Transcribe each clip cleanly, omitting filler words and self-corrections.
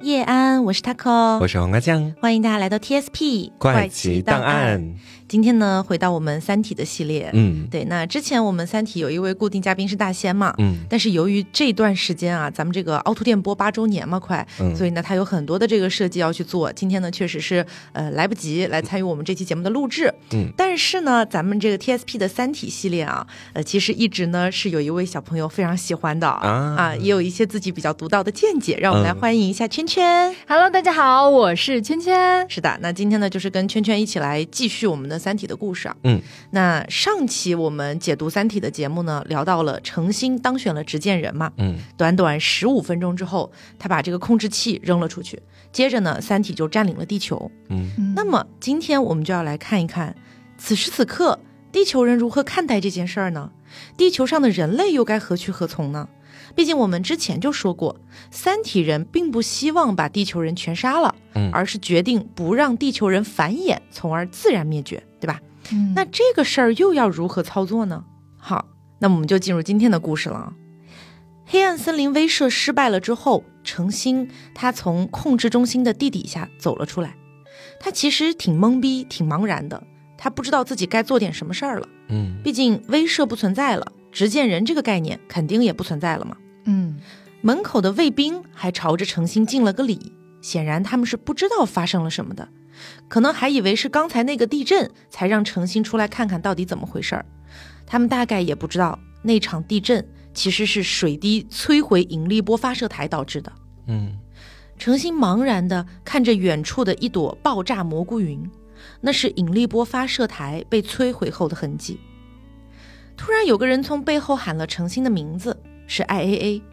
夜安，我是 Taco， 我是黄瓜酱， 欢迎大家来到 TSP 怪奇档案。 今天呢，回到我们三体的系列。对，那之前我们三体有一位固定嘉宾是大仙嘛，但是由于这段时间啊，咱们这个凹凸电波8周年嘛，快，所以呢，他有很多的这个设计要去做。今天呢，确实是来不及来参与我们这期节目的录制。但是呢，咱们这个 TSP 的三体系列啊，其实一直呢是有一位小朋友非常喜欢的也有一些自己比较独到的见解，让我们来欢迎一下圈圈。 Hello， 大家好，我是圈圈。 是的，那今天呢，就是跟圈圈一起来继续我们的三体的故事啊。那上期我们解读三体的节目呢，聊到了程心当选了执剑人嘛，短短15分钟之后，他把这个控制器扔了出去，接着呢，三体就占领了地球。那么今天我们就要来看一看，此时此刻地球人如何看待这件事儿呢？地球上的人类又该何去何从呢？毕竟我们之前就说过，三体人并不希望把地球人全杀了，而是决定不让地球人繁衍，从而自然灭绝，对吧？那这个事儿又要如何操作呢？好，那我们就进入今天的故事了。黑暗森林威慑失败了之后，程心他从控制中心的地底下走了出来。他其实挺懵逼挺茫然的，他不知道自己该做点什么事儿了。毕竟威慑不存在了，执剑人这个概念肯定也不存在了嘛。门口的卫兵还朝着程心敬了个礼，显然他们是不知道发生了什么的，可能还以为是刚才那个地震才让程心出来看看到底怎么回事儿。他们大概也不知道那场地震其实是水滴摧毁引力波发射台导致的。程心茫然地看着远处的一朵爆炸蘑菇云，那是引力波发射台被摧毁后的痕迹。突然有个人从背后喊了程心的名字，是 IAA。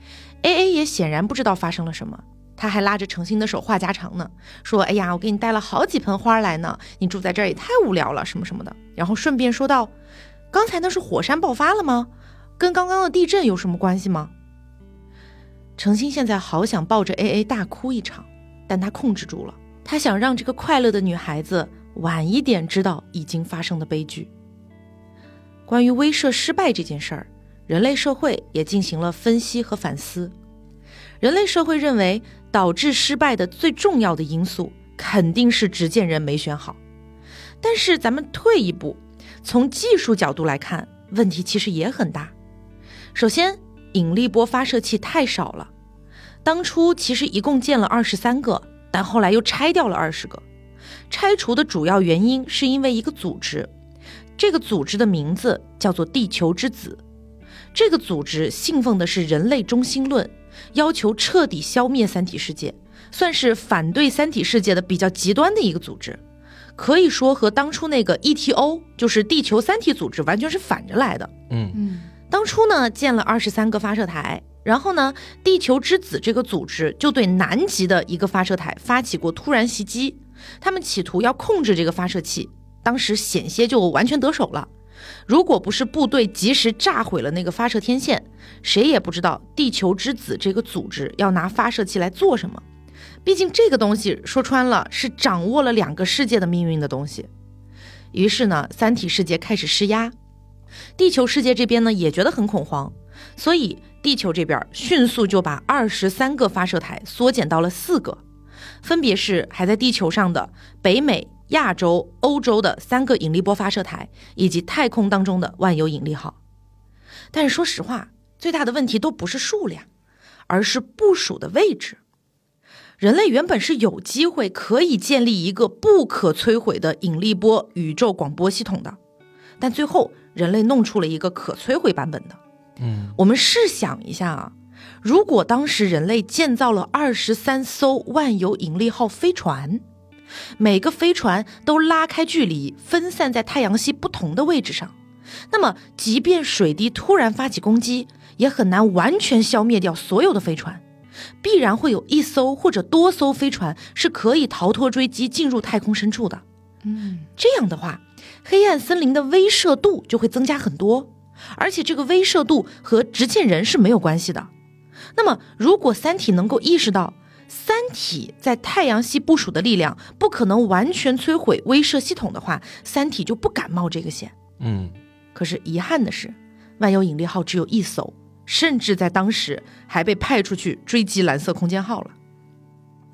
AA 也显然不知道发生了什么，他还拉着程心的手话家常呢，说哎呀，我给你带了好几盆花来呢，你住在这儿也太无聊了什么什么的。然后顺便说道，刚才那是火山爆发了吗？跟刚刚的地震有什么关系吗？程心现在好想抱着 AA 大哭一场，但他控制住了，他想让这个快乐的女孩子晚一点知道已经发生的悲剧。关于威慑失败这件事儿，人类社会也进行了分析和反思。人类社会认为，导致失败的最重要的因素肯定是执剑人没选好。但是咱们退一步，从技术角度来看，问题其实也很大。首先，引力波发射器太少了，当初其实一共建了23个，但后来又拆掉了20个。拆除的主要原因是因为一个组织，这个组织的名字叫做地球之子。这个组织信奉的是人类中心论，要求彻底消灭三体世界，算是反对三体世界的比较极端的一个组织，可以说和当初那个 ETO 就是地球三体组织完全是反着来的。当初呢建了23个发射台，然后呢地球之子这个组织就对南极的一个发射台发起过突然袭击，他们企图要控制这个发射器，当时险些就完全得手了。如果不是部队及时炸毁了那个发射天线，谁也不知道地球之子这个组织要拿发射器来做什么。毕竟这个东西说穿了是掌握了2个世界的命运的东西。于是呢，三体世界开始施压，地球世界这边呢也觉得很恐慌，所以地球这边迅速就把23个发射台缩减到了4个，分别是还在地球上的北美、亚洲、欧洲的3个引力波发射台，以及太空当中的万有引力号。但是说实话，最大的问题都不是数量，而是部署的位置。人类原本是有机会可以建立一个不可摧毁的引力波宇宙广播系统的，但最后人类弄出了一个可摧毁版本的。我们试想一下啊，如果当时人类建造了23艘万有引力号飞船，每个飞船都拉开距离，分散在太阳系不同的位置上，那么即便水滴突然发起攻击，也很难完全消灭掉所有的飞船，必然会有1艘或者多艘飞船是可以逃脱追击进入太空深处的。这样的话，黑暗森林的威慑度就会增加很多，而且这个威慑度和执剑人是没有关系的。那么如果三体能够意识到三体在太阳系部署的力量不可能完全摧毁威慑系统的话，三体就不敢冒这个险。可是遗憾的是，万有引力号只有1艘，甚至在当时还被派出去追击蓝色空间号了。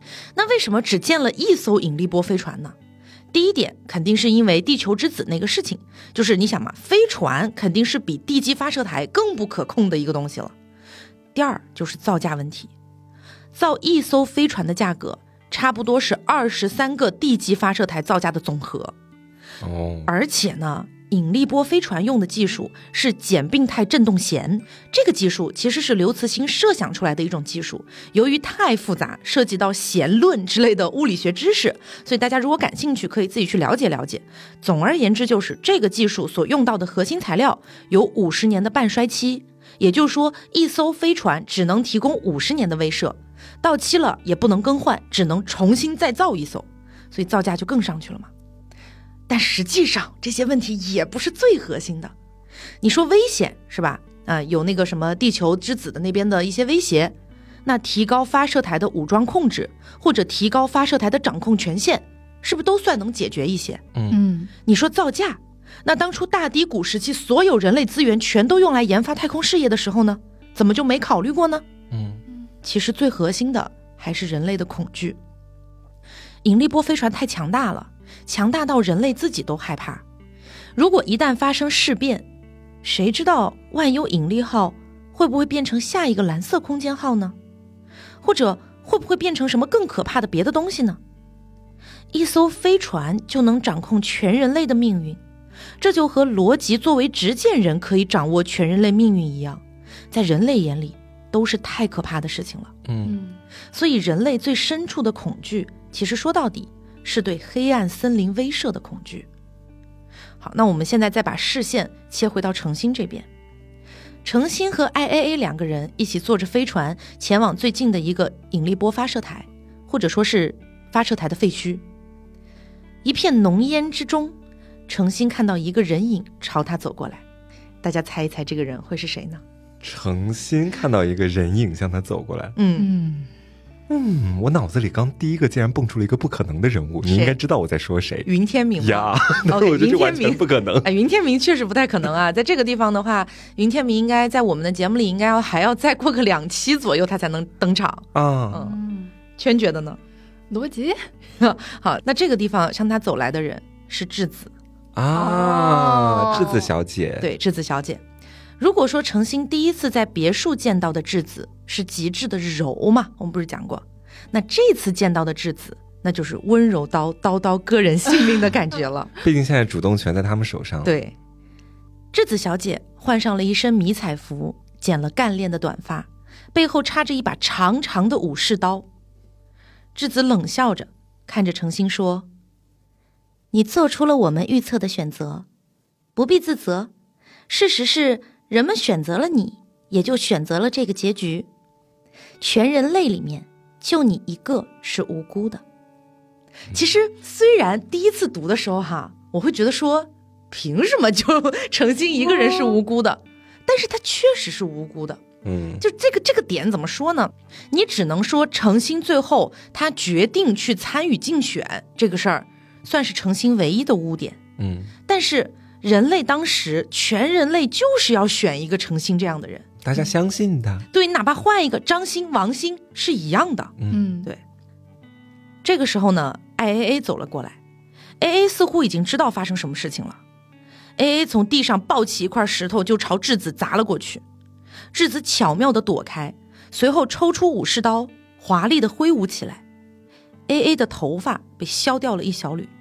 那为什么只建了一艘引力波飞船呢？第一点肯定是因为地球之子那个事情，就是你想嘛，飞船肯定是比地基发射台更不可控的一个东西了。第二就是造价问题，造一艘飞船的价格差不多是23个地基发射台造价的总和。而且呢，引力波飞船用的技术是简并态振动弦，这个技术其实是刘慈欣设想出来的一种技术，由于太复杂，涉及到弦论之类的物理学知识，所以大家如果感兴趣可以自己去了解了解。总而言之，就是这个技术所用到的核心材料有50年的半衰期，也就是说一艘飞船只能提供50年的威慑，到期了也不能更换，只能重新再造一艘，所以造价就更上去了嘛。但实际上这些问题也不是最核心的。你说危险是吧？有那个什么地球之子的那边的一些威胁，那提高发射台的武装控制，或者提高发射台的掌控权限，是不是都算能解决一些？你说造价，那当初大低谷时期所有人类资源全都用来研发太空事业的时候呢，怎么就没考虑过呢？其实最核心的还是人类的恐惧。引力波飞船太强大了，强大到人类自己都害怕。如果一旦发生事变，谁知道万有引力号会不会变成下一个蓝色空间号呢？或者会不会变成什么更可怕的别的东西呢？一艘飞船就能掌控全人类的命运，这就和罗辑作为执剑人可以掌握全人类命运一样，在人类眼里都是太可怕的事情了。所以人类最深处的恐惧，其实说到底是对黑暗森林威慑的恐惧。好，那我们现在再把视线切回到程心这边。程心和 IAA 两个人一起坐着飞船前往最近的一个引力波发射台，或者说是发射台的废墟。一片浓烟之中，程心看到一个人影朝他走过来，大家猜一猜这个人会是谁呢？ 程心看到一个人影向他走过来。我脑子里刚第一个竟然蹦出了一个不可能的人物，你应该知道我在说谁。 云天明呀，那我觉得完全不可能。 云天明确实不太可能啊，在这个地方的话，云天明应该在我们的节目里应该还要再过个2期左右他才能登场啊。圈觉得呢？ 逻辑好，那这个地方向他走来的人是质子啊，质子小姐。 对，质子小姐。如果说程心第一次在别墅见到的质子是极致的柔嘛，我们不是讲过，那这次见到的质子那就是温柔刀刀刀割人性命的感觉了。 毕竟现在主动权在他们手上。 对，质子小姐换上了一身迷彩服，剪了干练的短发，背后插着一把长长的武士刀。质子冷笑着看着程心说，你做出了我们预测的选择，不必自责，事实是人们选择了你，也就选择了这个结局。全人类里面就你一个是无辜的。其实虽然第一次读的时候我会觉得说凭什么就程心一个人是无辜的，但是他确实是无辜的。就这个点怎么说呢？你只能说程心最后他决定去参与竞选这个事儿，算是程心唯一的污点。但是人类当时全人类就是要选一个程心这样的人， 大家相信的。 对，哪怕换一个张欣、王欣是一样的。对。这个时候呢 IAA 走了过来， AA 似乎已经知道发生什么事情了。 AA 从地上抱起一块石头就朝质子砸了过去，质子巧妙地躲开，随后抽出武士刀华丽地挥舞起来， AA 的头发被削掉了一小缕，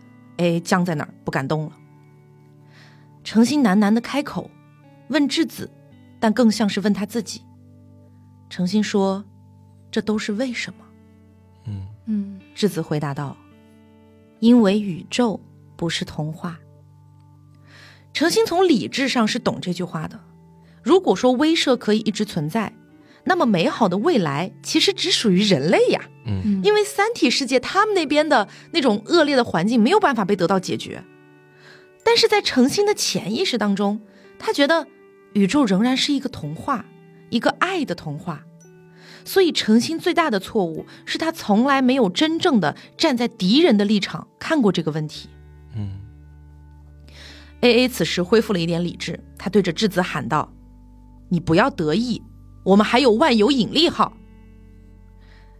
AA 僵在那儿不敢动了。程心喃喃地开口问质子，但更像是问他自己。程心说，这都是为什么？质子回答道，因为宇宙不是童话。程心从理智上是懂这句话的，如果说威慑可以一直存在，那么美好的未来其实只属于人类呀。因为三体世界他们那边的那种恶劣的环境没有办法被得到解决，但是在程心的潜意识当中，他觉得宇宙仍然是一个童话，一个爱的童话。所以程心最大的错误是他从来没有真正的站在敌人的立场看过这个问题。AA 此时恢复了一点理智，他对着质子喊道，你不要得意，我们还有万有引力号。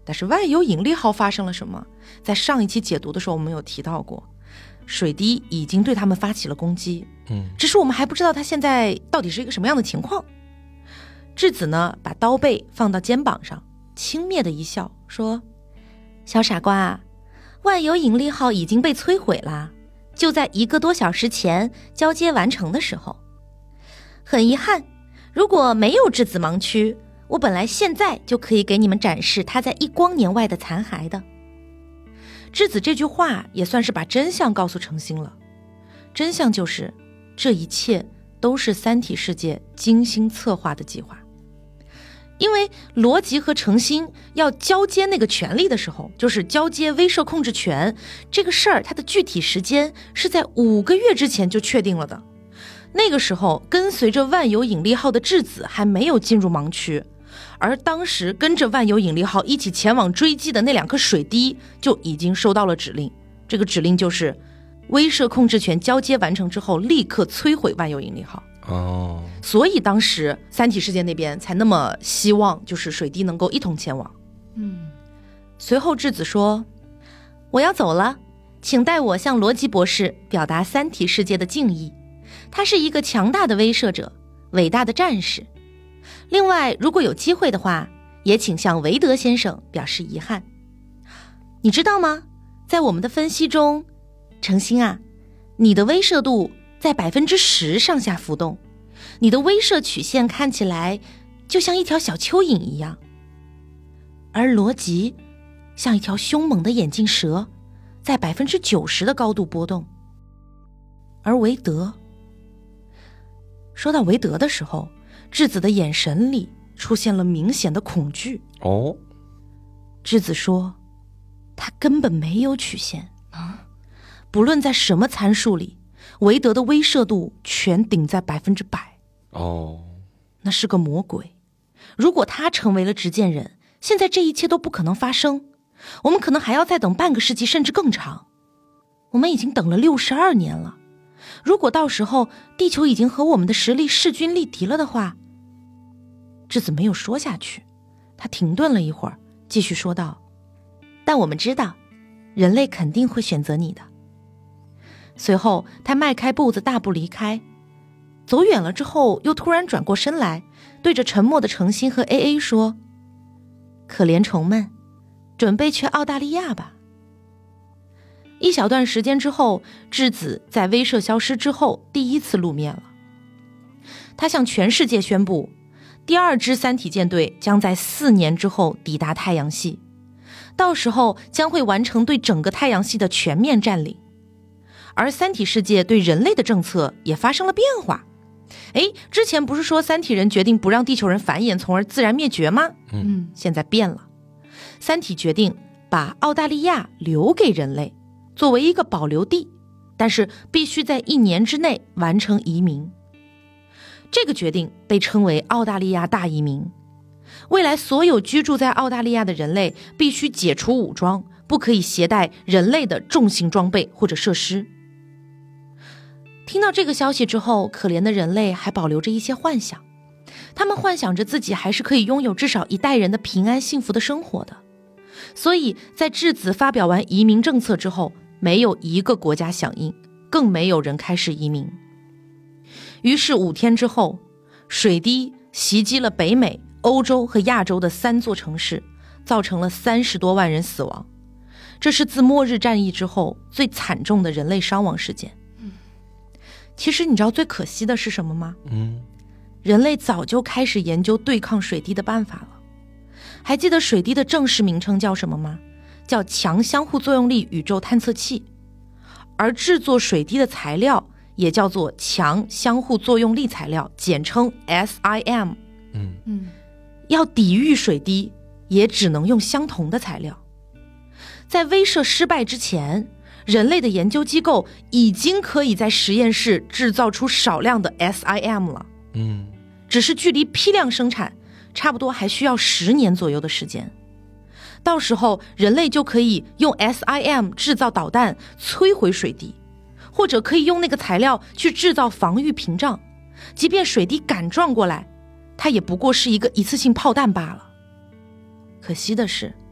但是万有引力号发生了什么？在上一期解读的时候我们有提到过，水滴已经对他们发起了攻击，只是我们还不知道他现在到底是一个什么样的情况。质子呢，把刀背放到肩膀上，轻蔑的一笑说，小傻瓜，万有引力号已经被摧毁了，就在1个多小时前交接完成的时候。很遗憾，如果没有质子盲区，我本来现在就可以给你们展示它在1光年外的残骸的。质子这句话也算是把真相告诉程心了，真相就是这一切都是三体世界精心策划的计划。因为罗辑和程心要交接那个权利的时候，就是交接威慑控制权这个事儿，它的具体时间是在5个月之前就确定了的。那个时候跟随着万有引力号的质子还没有进入盲区，而当时跟着万有引力号一起前往追击的那2颗水滴就已经收到了指令，这个指令就是威慑控制权交接完成之后立刻摧毁万有引力号。所以当时三体世界那边才那么希望就是水滴能够一同前往。随后质子说，我要走了，请代我向罗辑博士表达三体世界的敬意，他是一个强大的威慑者，伟大的战士。另外如果有机会的话，也请向韦德先生表示遗憾。你知道吗，在我们的分析中，程心啊，你的威慑度在 10% 上下浮动，你的威慑曲线看起来就像一条小蚯蚓一样，而罗辑像一条凶猛的眼镜蛇，在 90% 的高度波动。而韦德，说到韦德的时候，质子的眼神里出现了明显的恐惧。质子说，他根本没有曲线不论在什么参数里，韦德的威慑度全顶在 100%。那是个魔鬼，如果他成为了执剑人，现在这一切都不可能发生，我们可能还要再等半个世纪甚至更长。我们已经等了62年了，如果到时候地球已经和我们的实力势均力敌了的话。质子没有说下去，他停顿了一会儿，继续说道，但我们知道人类肯定会选择你的。随后他迈开步子大步离开，走远了之后又突然转过身来，对着沉默的程心和 AA 说，可怜虫们，准备去澳大利亚吧。一小段时间之后，质子在威慑消失之后第一次露面了。他向全世界宣布，第2支三体舰队将在4年之后抵达太阳系，到时候将会完成对整个太阳系的全面占领。而三体世界对人类的政策也发生了变化。之前不是说三体人决定不让地球人繁衍从而自然灭绝吗？现在变了，三体决定把澳大利亚留给人类作为一个保留地，但是必须在1年之内完成移民。这个决定被称为澳大利亚大移民，未来所有居住在澳大利亚的人类必须解除武装，不可以携带人类的重型装备或者设施。听到这个消息之后，可怜的人类还保留着一些幻想，他们幻想着自己还是可以拥有至少1代人的平安幸福的生活的。所以在质子发表完移民政策之后，没有一个国家响应，更没有人开始移民。于是5天之后，水滴袭击了北美、欧洲和亚洲的3座城市，造成了30多万人死亡。这是自末日战役之后最惨重的人类伤亡事件。其实你知道最可惜的是什么吗？人类早就开始研究对抗水滴的办法了。还记得水滴的正式名称叫什么吗？叫强相互作用力宇宙探测器。而制作水滴的材料也叫做强相互作用力材料，简称 SIM。要抵御水滴，也只能用相同的材料。在威慑失败之前，人类的研究机构已经可以在实验室制造出少量的 SIM 了。只是距离批量生产差不多还需要10年左右的时间。到时候人类就可以用 SIM 制造导弹摧毁水滴，或者可以用那个材料去制造防御屏障，即便水滴敢撞过来，它也不过是一个一次性炮弹罢了。可惜的是，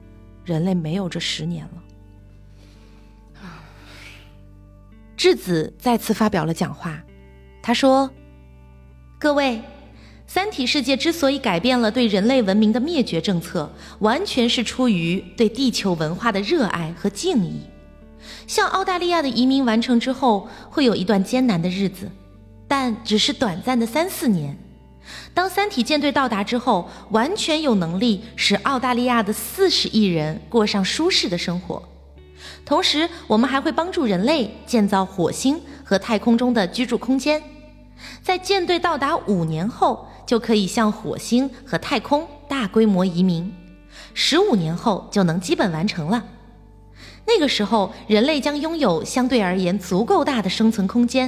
人类没有这10年了。质子再次发表了讲话，他说：各位，三体世界之所以改变了对人类文明的灭绝政策，完全是出于对地球文化的热爱和敬意。像澳大利亚的移民完成之后，会有一段艰难的日子，但只是短暂的3-4年。当三体舰队到达之后，完全有能力使澳大利亚的40亿人过上舒适的生活。同时，我们还会帮助人类建造火星和太空中的居住空间。在舰队到达5年后，就可以向火星和太空大规模移民，15年后就能基本完成了。那个时候，人类将拥有相对而言足够大的生存空间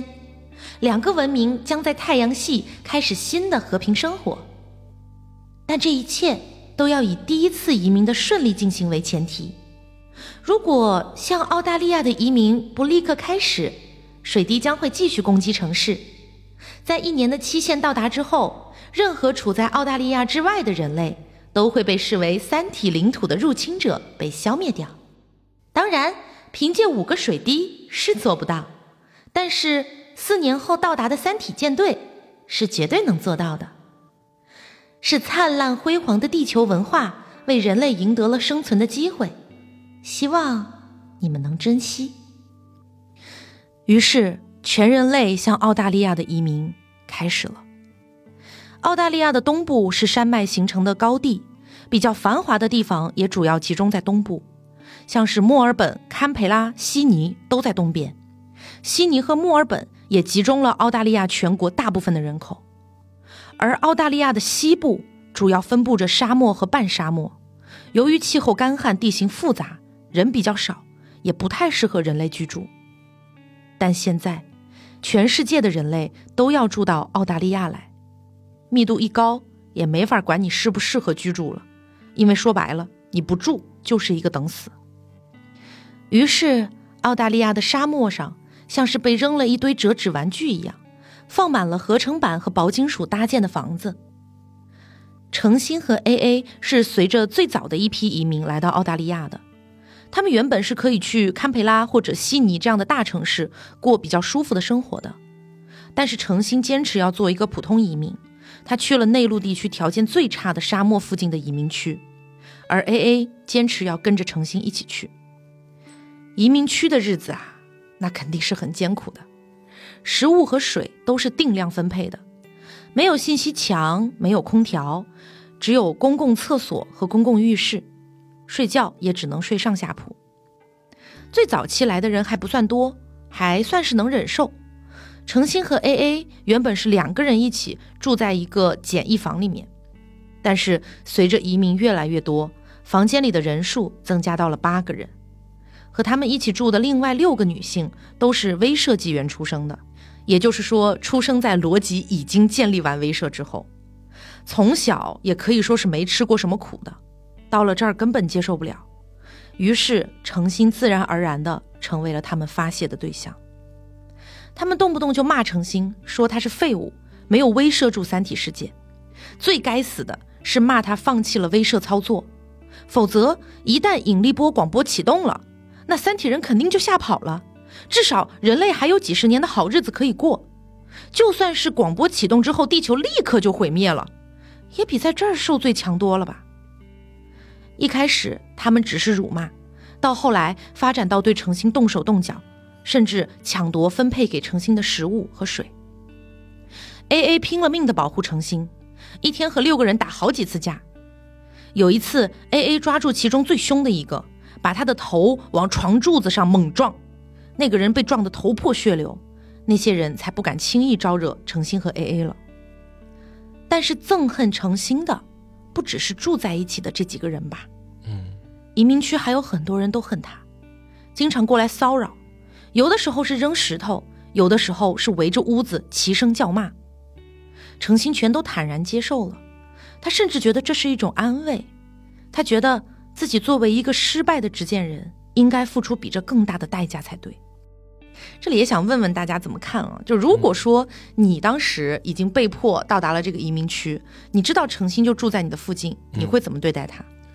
，2个文明将在太阳系开始新的和平生活。但这一切都要以第一次移民的顺利进行为前提。如果像澳大利亚的移民不立刻开始，水滴将会继续攻击城市。在1年的期限到达之后，任何处在澳大利亚之外的人类都会被视为三体领土的入侵者，被消灭掉。当然，凭借5个水滴是做不到，但是4年后到达的三体舰队是绝对能做到的。是灿烂辉煌的地球文化为人类赢得了生存的机会，希望你们能珍惜。于是全人类向澳大利亚的移民开始了。澳大利亚的东部是山脉形成的高地，比较繁华的地方也主要集中在东部，像是墨尔本、堪培拉、悉尼都在东边。悉尼和墨尔本也集中了澳大利亚全国大部分的人口。而澳大利亚的西部主要分布着沙漠和半沙漠，由于气候干旱，地形复杂，人比较少，也不太适合人类居住。但现在全世界的人类都要住到澳大利亚来，密度一高，也没法管你适不适合居住了，因为说白了，你不住就是一个等死。于是澳大利亚的沙漠上像是被扔了一堆折纸玩具一样，放满了合成板和薄金属搭建的房子。程心和 AA 是随着最早的一批移民来到澳大利亚的，他们原本是可以去堪培拉或者悉尼这样的大城市过比较舒服的生活的，但是程心坚持要做一个普通移民，他去了内陆地区条件最差的沙漠附近的移民区，而 AA 坚持要跟着程心一起去。移民区的日子啊，那肯定是很艰苦的，食物和水都是定量分配的，没有信息墙，没有空调，只有公共厕所和公共浴室，睡觉也只能睡上下铺。最早期来的人还不算多，还算是能忍受。程心和 AA 原本是2个人一起住在一个简易房里面，但是随着移民越来越多，房间里的人数增加到了8个人。和他们一起住的另外6个女性都是威慑纪元出生的，也就是说出生在逻辑已经建立完威慑之后，从小也可以说是没吃过什么苦的，到了这儿根本接受不了，于是程心自然而然地成为了他们发泄的对象。他们动不动就骂程心，说他是废物，没有威慑住三体世界，最该死的是骂他放弃了威慑操作，否则一旦引力波广播启动了，那三体人肯定就吓跑了，至少人类还有几十年的好日子可以过。就算是广播启动之后地球立刻就毁灭了，也比在这儿受罪强多了吧。一开始他们只是辱骂，到后来发展到对程心动手动脚，甚至抢夺分配给程心的食物和水。 AA 拼了命地保护程心，一天和6个人打好几次架。有一次 AA 抓住其中最凶的一个，把他的头往床柱子上猛撞，那个人被撞得头破血流，那些人才不敢轻易招惹程心和 AA 了。但是憎恨程心的不只是住在一起的这几个人吧，移民区还有很多人都恨他，经常过来骚扰，有的时候是扔石头，有的时候是围着屋子齐声叫骂。程心全都坦然接受了，他甚至觉得这是一种安慰，他觉得自己作为一个失败的执剑人，应该付出比这更大的代价才对。这里也想问问大家怎么看啊？就如果说你当时已经被迫到达了这个移民区，你知道程心就住在你的附近，你会怎么对待他？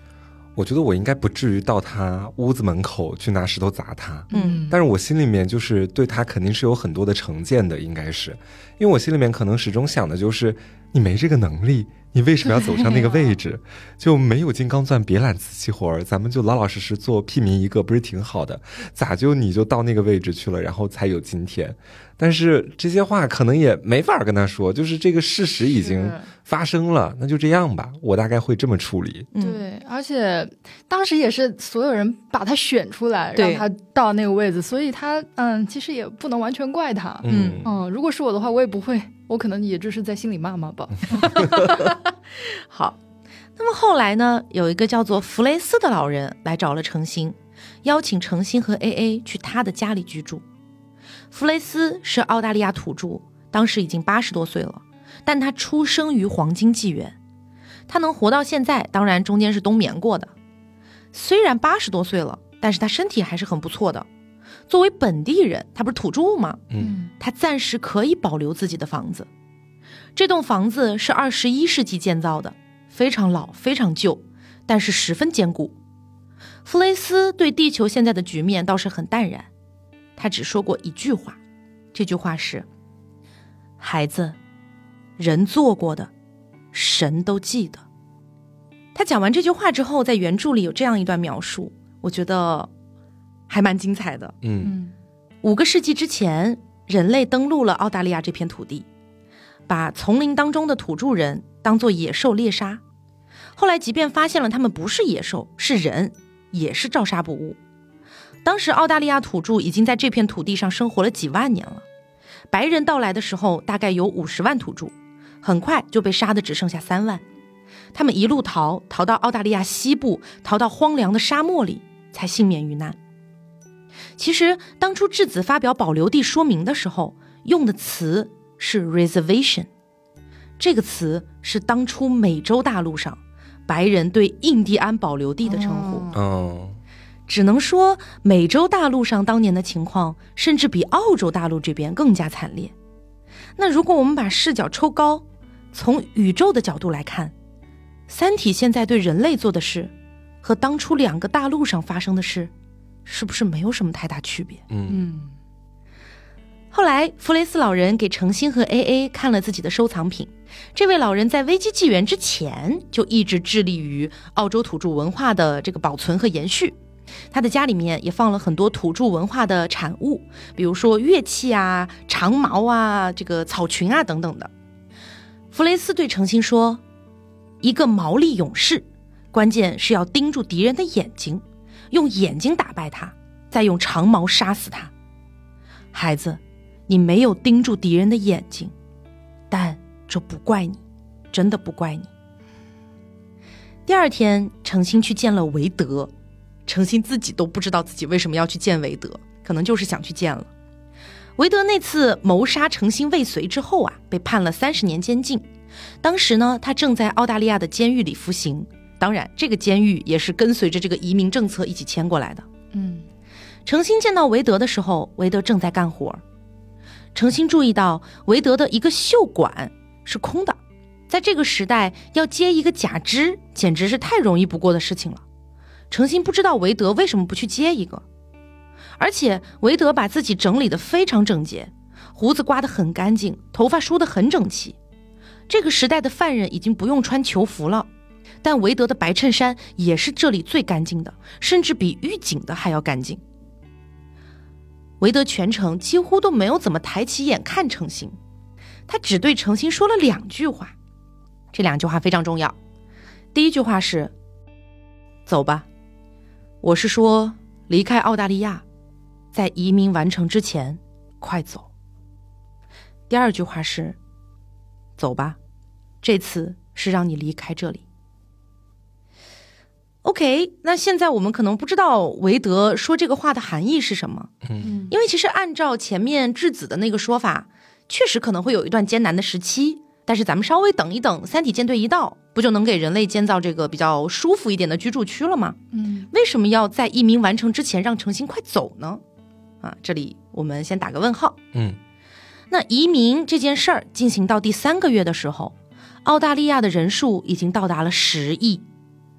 我觉得我应该不至于到他屋子门口去拿石头砸他，但是我心里面就是对他肯定是有很多的成见的，应该是，因为我心里面可能始终想的就是你没这个能力，你为什么要走上那个位置？就没有金刚钻别揽瓷器活儿，咱们就老老实实做屁民一个，不是挺好的？咋就你就到那个位置去了，然后才有今天？但是这些话可能也没法跟他说，就是这个事实已经发生了，那就这样吧，我大概会这么处理。 对，而且当时也是所有人把他选出来，让他到那个位置，所以他其实也不能完全怪他。如果是我的话，我也不会，我可能也就是在心里骂骂吧。 好，那么后来呢，有一个叫做弗雷斯的老人来找了程心，邀请程心和 AA 去他的家里居住。弗雷斯是澳大利亚土著，当时已经80多岁了，但他出生于黄金纪元，他能活到现在，当然中间是冬眠过的。虽然80多岁了，但是他身体还是很不错的。作为本地人，他不是土著吗？他暂时可以保留自己的房子。这栋房子是21世纪建造的，非常老，非常旧，但是十分坚固。弗雷斯对地球现在的局面倒是很淡然，他只说过一句话，这句话是：孩子，人做过的，神都记得。他讲完这句话之后，在原著里有这样一段描述，我觉得还蛮精彩的。5个世纪之前，人类登陆了澳大利亚这片土地，把丛林当中的土著人当作野兽猎杀。后来即便发现了他们不是野兽，是人，也是照杀不误。当时澳大利亚土著已经在这片土地上生活了几万年了，白人到来的时候大概有50万土著，很快就被杀得只剩下3万。他们一路逃到澳大利亚西部，逃到荒凉的沙漠里，才幸免于难。其实当初质子发表保留地说明的时候，用的词是 reservation， 这个词是当初美洲大陆上白人对印第安保留地的称呼。只能说美洲大陆上当年的情况甚至比澳洲大陆这边更加惨烈。那如果我们把视角抽高，从宇宙的角度来看，三体现在对人类做的事和当初2个大陆上发生的事是不是没有什么太大区别？后来弗雷斯老人给程心和 AA 看了自己的收藏品，这位老人在危机纪元之前就一直致力于澳洲土著文化的这个保存和延续。他的家里面也放了很多土著文化的产物，比如说乐器啊、长矛啊、这个草裙啊等等的。弗雷斯对程心说，一个毛利勇士，关键是要盯住敌人的眼睛，用眼睛打败他，再用长矛杀死他。孩子，你没有盯住敌人的眼睛，但这不怪你，真的不怪你。第2天，程心去见了韦德，程心自己都不知道自己为什么要去见韦德，可能就是想去见了。韦德那次谋杀程心未遂之后啊，被判了30年监禁。当时呢，他正在澳大利亚的监狱里服刑，当然这个监狱也是跟随着这个移民政策一起迁过来的。程心见到韦德的时候，韦德正在干活。程心注意到韦德的一个袖管是空的，在这个时代要接一个假肢简直是太容易不过的事情了。程心不知道韦德为什么不去接一个，而且韦德把自己整理得非常整洁，胡子刮得很干净，头发梳得很整齐。这个时代的犯人已经不用穿囚服了，但韦德的白衬衫也是这里最干净的，甚至比狱警的还要干净。韦德全程几乎都没有怎么抬起眼看程心，他只对程心说了2句话，这2句话非常重要。第一句话是，走吧，我是说离开澳大利亚，在移民完成之前快走。第2句话是，走吧，这次是让你离开这里。OK， 那现在我们可能不知道韦德说这个话的含义是什么。因为其实按照前面质子的那个说法，确实可能会有一段艰难的时期，但是咱们稍微等一等，三体舰队一到，不就能给人类建造这个比较舒服一点的居住区了吗？为什么要在移民完成之前让程心快走呢？这里我们先打个问号。那移民这件事儿进行到第3个月的时候，澳大利亚的人数已经到达了10亿。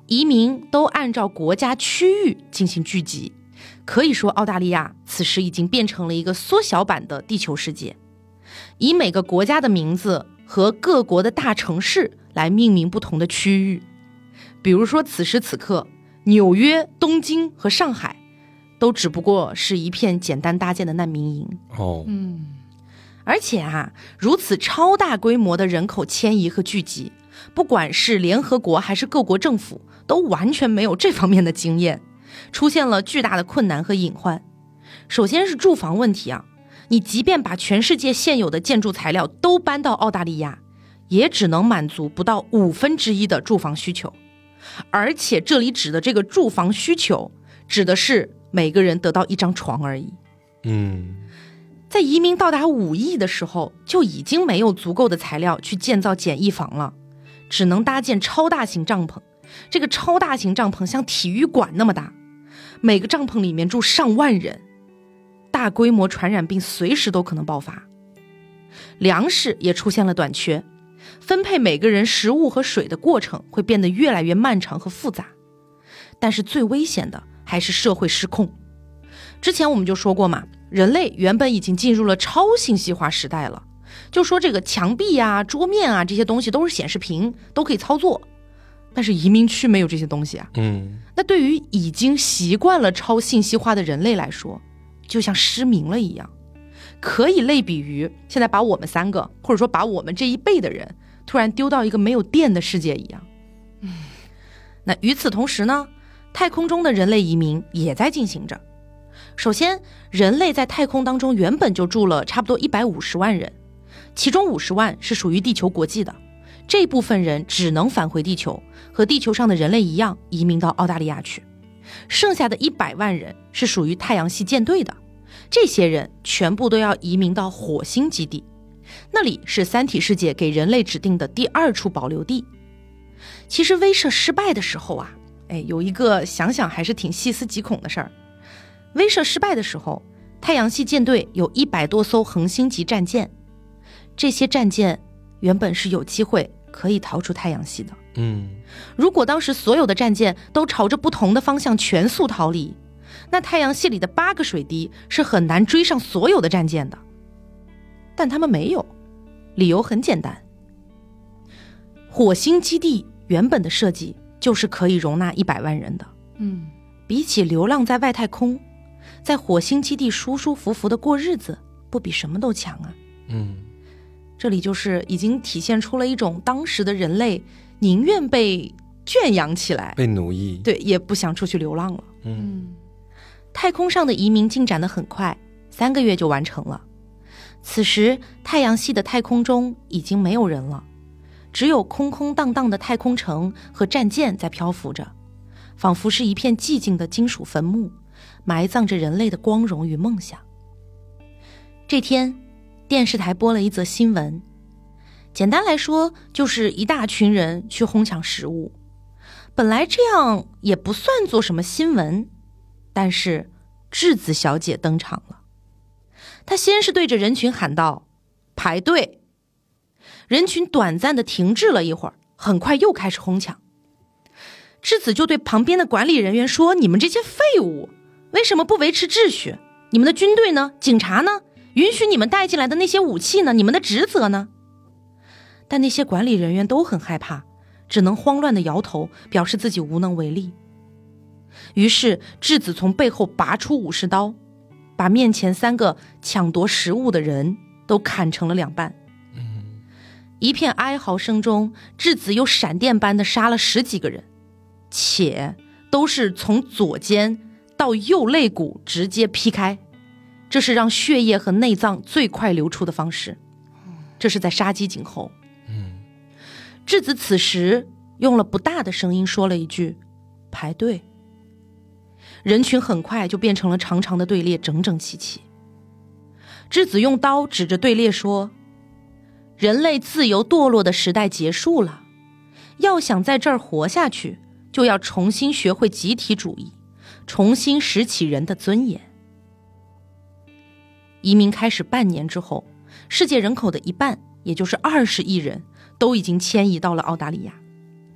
移民都按照国家区域进行聚集，可以说澳大利亚此时已经变成了一个缩小版的地球世界，以每个国家的名字和各国的大城市来命名不同的区域。比如说此时此刻，纽约、东京和上海都只不过是一片简单搭建的难民营。而且如此超大规模的人口迁移和聚集，不管是联合国还是各国政府都完全没有这方面的经验，出现了巨大的困难和隐患。首先是住房问题你即便把全世界现有的建筑材料都搬到澳大利亚，也只能满足不到1/5的住房需求。而且这里指的这个住房需求，指的是每个人得到1张床而已。在移民到达5亿的时候，就已经没有足够的材料去建造简易房了，只能搭建超大型帐篷。这个超大型帐篷像体育馆那么大，每个帐篷里面住上万人，大规模传染病随时都可能爆发。粮食也出现了短缺，分配每个人食物和水的过程会变得越来越漫长和复杂。但是最危险的还是社会失控。之前我们就说过嘛，人类原本已经进入了超信息化时代了，就说这个墙壁桌面这些东西都是显示屏，都可以操作。但是移民区没有这些东西那对于已经习惯了超信息化的人类来说，就像失明了一样，可以类比于现在把我们3个，或者说把我们这一辈的人突然丢到一个没有电的世界一样。那与此同时呢，太空中的人类移民也在进行着。首先，人类在太空当中原本就住了差不多150万人，其中50万是属于地球国际的，这部分人只能返回地球，和地球上的人类一样移民到澳大利亚去。剩下的100万人是属于太阳系舰队的，这些人全部都要移民到火星基地，那里是三体世界给人类指定的第2处保留地。其实威慑失败的时候有一个想想还是挺细思极恐的事儿。威慑失败的时候，太阳系舰队有100多艘恒星级战舰，这些战舰原本是有机会可以逃出太阳系的。如果当时所有的战舰都朝着不同的方向全速逃离，那太阳系里的8个水滴是很难追上所有的战舰的。但他们没有，理由很简单，火星基地原本的设计就是可以容纳100万人的。比起流浪在外太空，在火星基地舒舒服服的过日子，不比什么都强这里就是已经体现出了一种当时的人类宁愿被圈养起来， 被奴役， 对，也不想出去流浪了。太空上的移民进展得很快，3个月就完成了。此时太阳系的太空中已经没有人了，只有空空荡荡的太空城和战舰在漂浮着，仿佛是一片寂静的金属坟墓，埋葬着人类的光荣与梦想。这天，电视台播了一则新闻，简单来说就是一大群人去哄抢食物。本来这样也不算做什么新闻，但是质子小姐登场了。她先是对着人群喊道：排队。人群短暂地停滞了一会儿，很快又开始哄抢。质子就对旁边的管理人员说：你们这些废物，为什么不维持秩序？你们的军队呢？警察呢？允许你们带进来的那些武器呢？你们的职责呢？但那些管理人员都很害怕，只能慌乱地摇头，表示自己无能为力。于是质子从背后拔出武士刀，把面前3个抢夺食物的人都砍成了2半。一片哀嚎声中，质子又闪电般地杀了10几个人，且都是从左肩到右肋骨直接劈开，这是让血液和内脏最快流出的方式，这是在杀鸡儆猴。质子此时用了不大的声音说了一句：排队。人群很快就变成了长长的队列，整整齐齐。质子用刀指着队列说：人类自由堕落的时代结束了，要想在这儿活下去，就要重新学会集体主义，重新拾起人的尊严。移民开始半年之后，世界人口的1半，也就是20亿人，都已经迁移到了澳大利亚。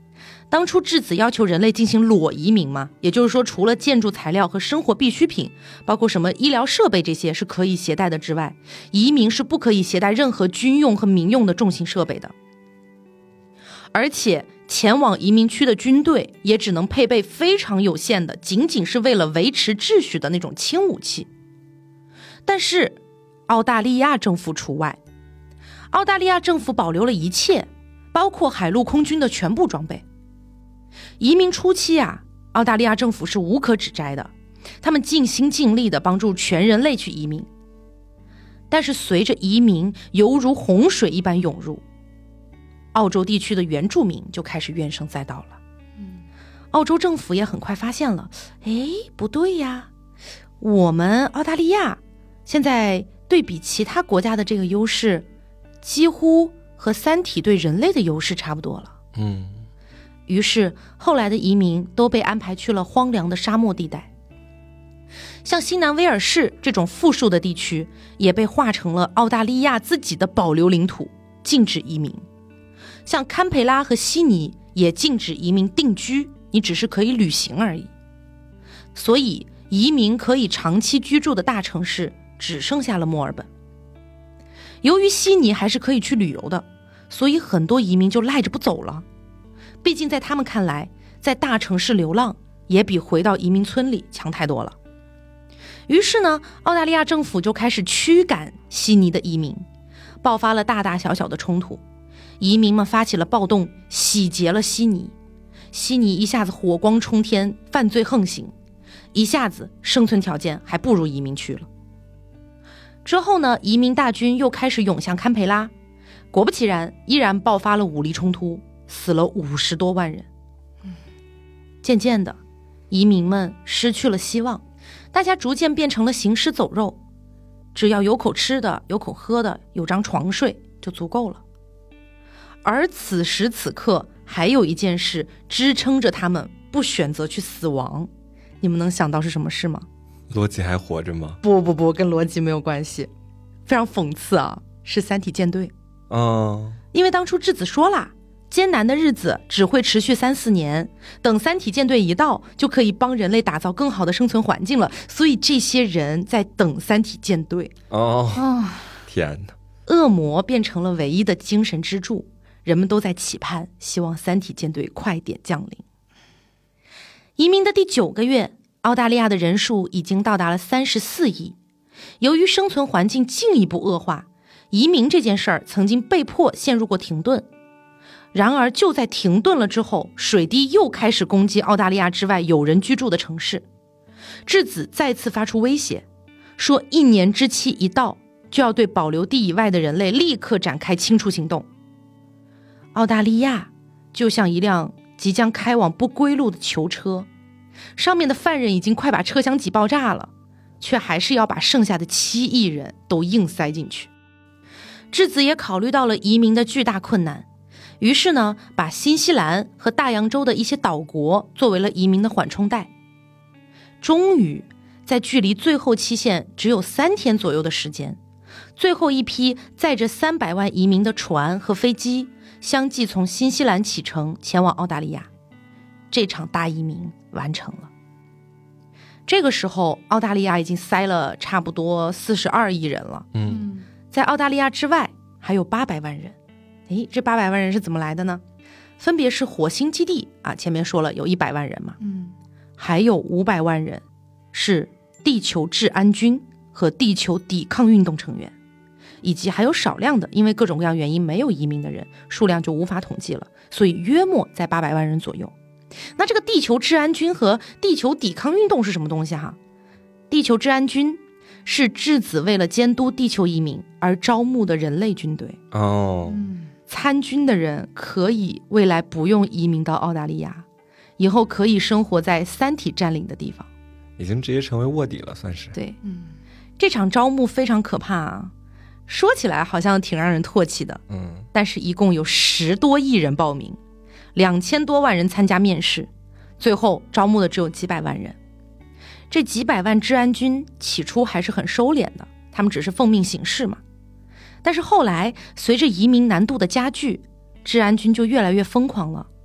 当初质子要求人类进行裸移民嘛，也就是说除了建筑材料和生活必需品，包括什么医疗设备这些是可以携带的之外，移民是不可以携带任何军用和民用的重型设备的。而且前往移民区的军队也只能配备非常有限的，仅仅是为了维持秩序的那种轻武器。但是澳大利亚政府除外，澳大利亚政府保留了一切，包括海陆空军的全部装备。移民初期啊，澳大利亚政府是无可指摘的，他们尽心尽力地帮助全人类去移民。但是随着移民犹如洪水一般涌入，澳洲地区的原住民就开始怨声载道了。澳洲政府也很快发现了，不对呀，我们澳大利亚现在对比其他国家的这个优势，几乎和三体对人类的优势差不多了。于是后来的移民都被安排去了荒凉的沙漠地带，像新南威尔士这种富庶的地区也被划成了澳大利亚自己的保留领土，禁止移民。像堪培拉和悉尼也禁止移民定居，你只是可以旅行而已。所以移民可以长期居住的大城市只剩下了墨尔本。由于悉尼还是可以去旅游的，所以很多移民就赖着不走了。毕竟在他们看来，在大城市流浪也比回到移民村里强太多了。于是呢，澳大利亚政府就开始驱赶悉尼的移民，爆发了大大小小的冲突。移民们发起了暴动，洗劫了悉尼。悉尼一下子火光冲天，犯罪横行，一下子生存条件还不如移民区了。之后呢，移民大军又开始涌向堪培拉，果不其然，依然爆发了武力冲突，死了50多万人。渐渐的，移民们失去了希望，大家逐渐变成了行尸走肉，只要有口吃的，有口喝的，有张床睡就足够了。而此时此刻，还有一件事支撑着他们不选择去死亡，你们能想到是什么事吗？ 罗辑还活着吗？ 不，跟罗辑没有关系，非常讽刺啊，是三体舰队。因为当初质子说啦，艰难的日子只会持续3-4年，等三体舰队一到，就可以帮人类打造更好的生存环境了，所以这些人在等三体舰队。 天哪！ 恶魔变成了唯一的精神支柱，人们都在期盼，希望三体舰队快点降临。移民的第9个月，澳大利亚的人数已经到达了34亿。由于生存环境进一步恶化，移民这件事儿曾经被迫陷入过停顿。然而就在停顿了之后，水滴又开始攻击澳大利亚之外有人居住的城市。质子再次发出威胁，说1年之期一到，就要对保留地以外的人类立刻展开清除行动。澳大利亚就像一辆即将开往不归路的囚车，上面的犯人已经快把车厢挤爆炸了，却还是要把剩下的7亿人都硬塞进去。质子也考虑到了移民的巨大困难，于是呢，把新西兰和大洋洲的一些岛国作为了移民的缓冲带。终于在距离最后期限只有3天左右的时间，最后一批载着300万移民的船和飞机相继从新西兰启程前往澳大利亚，这场大移民完成了。这个时候澳大利亚已经塞了差不多42亿人了。在澳大利亚之外还有800万人。这800万人是怎么来的呢？分别是火星基地啊，前面说了有100万人嘛，还有500万人是地球治安军和地球抵抗运动成员，以及还有少量的因为各种各样原因没有移民的人，数量就无法统计了，所以约莫在800万人左右。那这个地球治安军和地球抵抗运动是什么东西哈？地球治安军是质子为了监督地球移民而招募的人类军队。参军的人可以未来不用移民到澳大利亚，以后可以生活在三体占领的地方， 已经直接成为卧底了，算是。 对，这场招募非常可怕啊，说起来好像挺让人唾弃的，但是一共有10多亿人报名，2000多万人参加面试，最后招募的只有几百万人。这几百万治安军起初还是很收敛的，他们只是奉命行事嘛。但是后来随着移民难度的加剧，治安军就越来越疯狂了，